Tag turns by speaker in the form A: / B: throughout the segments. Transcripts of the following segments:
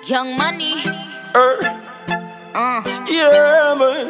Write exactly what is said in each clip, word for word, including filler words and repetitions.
A: Young Money.
B: Er,
A: Uh.
B: yeah, man.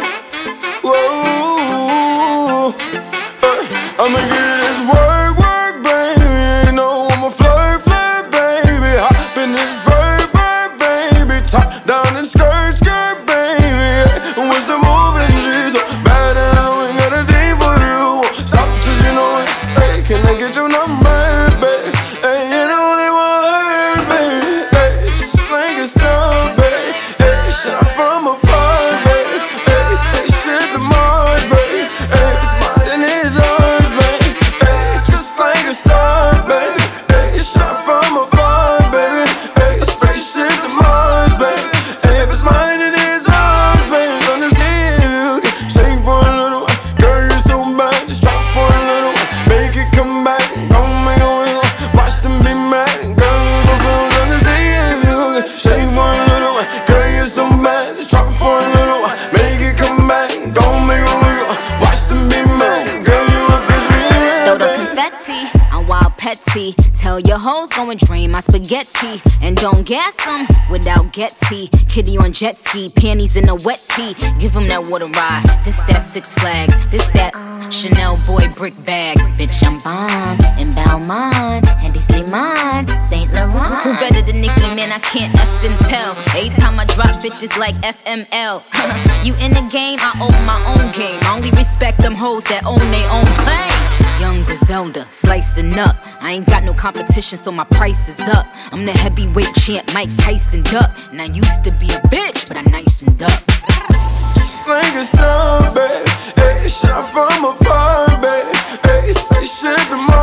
B: Whoa. Er, I'ma get this work, work, baby. You know I'm a flirt, flirt, baby. Hop in this verb, verb, baby. Top down and skirt, skirt, baby. What's the moving? She's so bad and I know ain't got a thing for you. Stop 'cause you know it. Hey, can I get your number, baby? Hey, you know they want her, baby. Hey, just like a star, baby. Hey, shot from afar, baby. Hey, spaceship to Mars, baby. Hey, if it's mine, then it's ours, baby. Hey, just like a star, baby. Hey, shot from afar, baby. Hey, spaceship to Mars, baby. Hey, if it's mine, then it's ours, baby. Gonna see if you can shake for a little while. Girl, you're so bad, just drop for a little while. Make it come back, don't make a wiggle. Watch them be mad, girl, you're so cool. Gonna see if you can shake for a little while. Girl, you're so bad, just drop for a little while. Make it come back, don't make a wiggle. Watch them be mad, girl, you a bitch,
A: Throw the
B: baby.
A: confetti, I'm wild petty. Tell your hoes go and drain my spaghetti. And don't gas them without Getty. Kitty on jet ski, panties in a wet tee. Give them that water ride. This that Six Flags, this that Chanel boy brick bag. Bitch, I'm bomb in Balmain. And they say mine, Saint Laurent. Who better than Nicki, man, I can't effing tell. Every time I drop bitches like F M L. You in the game, I own my own game. I only respect them hoes that own their own plane. Young Griselda, slicing up. I ain't got no competition, so my price is up. I'm the heavyweight champ, Mike Tyson Duck. And I used to be a bitch, but I nicened up.
B: Just like a star, baby. Hey, shot from afar, baby. Hey, spaceship to Mars.